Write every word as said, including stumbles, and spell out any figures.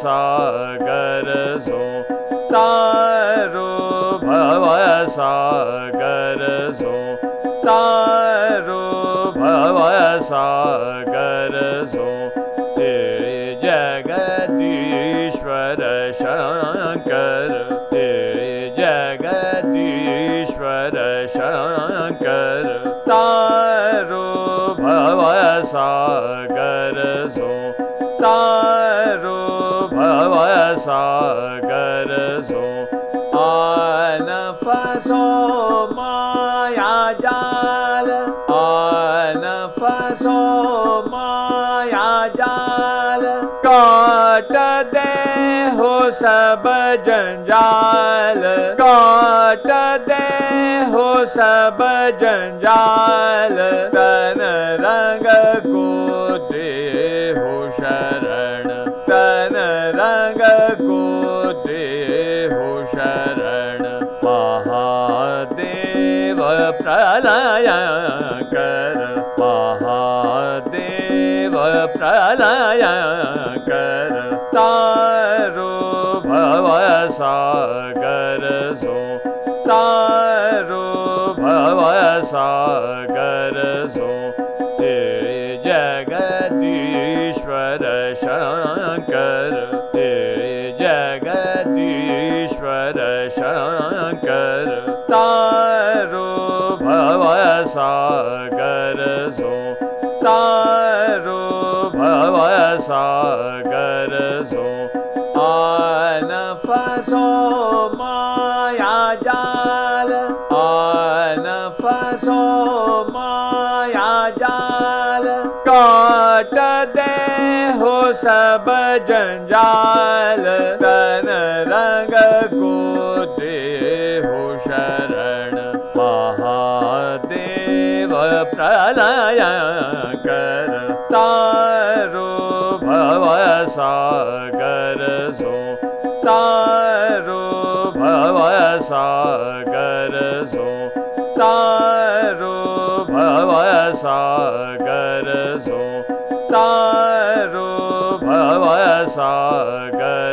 सागर सो तारो भव सागर सो तारो भव सागर सो ते जगदीश्वर शंकर ते जगदीश्वर शंकर तारो भव सागर सो तारो भव सागर सो आन फसो माया जाल आन फसो माया जाल काट दे हो सब जंजाल काट दे हो सब जंजाल तन रंग को दे हो शरण तन रंग को दे हो शरण महादेव प्रलय कर महादेव प्रलय कर तारो भव सागर सो तारो भव सागर सो ते जगदीश्वर शंकर ते जगदीश्वर शंकर तारो भव सागर सो तारो भव सागर सो आन फसो माया जाल आन फसो माया जाल काट दे हो सब जंजाल तन रंग को दे हो शरण महादेव प्रलय कर तारो भव सागर सो तारो भव सागर सो तारो भव सागर सो तारो भव सागर